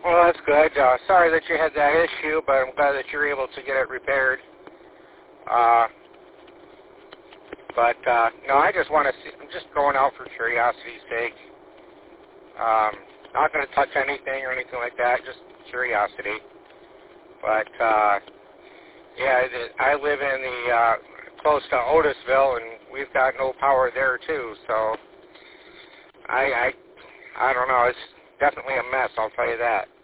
Well, that's good. Sorry that you had that issue, but I'm glad that you're able to get it repaired. No, I just want to see. I'm just going out for curiosity's sake. Not going to touch anything or anything like that, just curiosity. But, yeah, I live in the, close to Otisville, and we've got no power there, too, so I don't know. It's definitely a mess, I'll tell you that.